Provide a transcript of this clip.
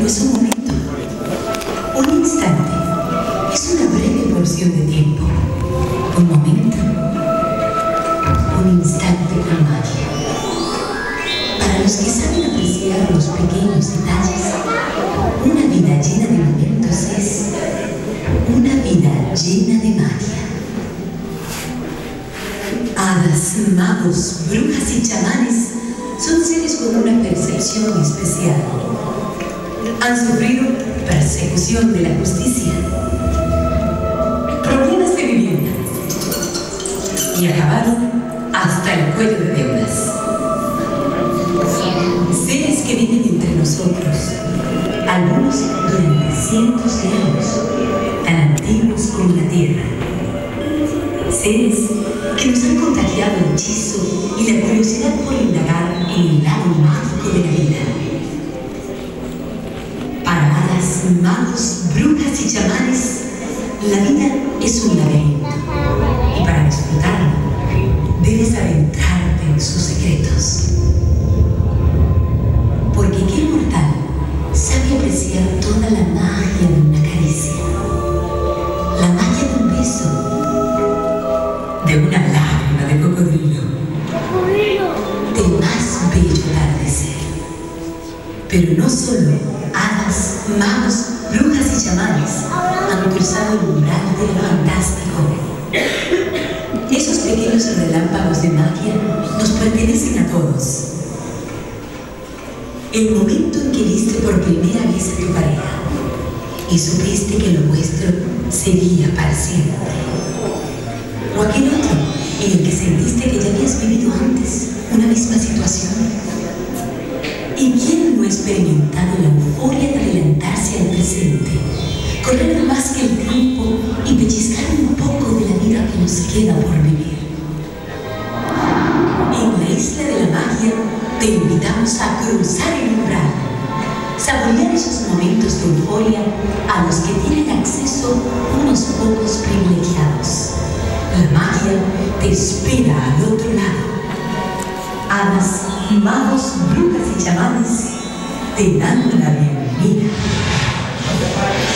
no es un momento, un instante, es una breve porción de tiempo, un momento, un instante con magia. Para los que saben apreciar los pequeños detalles, una vida llena de momentos es una vida llena de magia. Hadas, magos, brujas y chamanes son seres con una percepción especial. Han sufrido persecución de la justicia, problemas de vivienda y acabaron hasta el cuello de deudas. Seres que viven entre nosotros, algunos durante cientos de años, tan antiguos como la tierra. Seres que nos han contagiado el hechizo y la curiosidad por indagar en el lado mágico de la vida. Para hadas, magos, brujas y chamanes, la vida es un laberinto, y para disfrutarlo debes adentrarte en sus secretos. Porque qué mortal sabe apreciar toda la magia de una caricia, la magia de un beso, de una lágrima de cocodrilo, del más bello atardecer. Pero no solo hadas, magos, brujas y chamanes han cruzado el umbral de lo fantástico. Esos pequeños relámpagos de magia nos pertenecen a todos. El momento en que viste por primera vez a tu pareja y supiste que lo vuestro sería para siempre. O aquel otro en el que sentiste que ya habías vivido antes una misma situación. ¿Y quién no ha experimentado la euforia de adelantarse al presente, correr más que el tiempo y pellizcar un poco de la vida que nos queda por vivir? En la isla de la magia te invitamos a cruzar el umbral, saborear esos momentos de euforia a los que tienen acceso unos pocos privilegiados. La magia te espera al otro lado. Hadas, magos, brujas y chamanes te dan la bienvenida.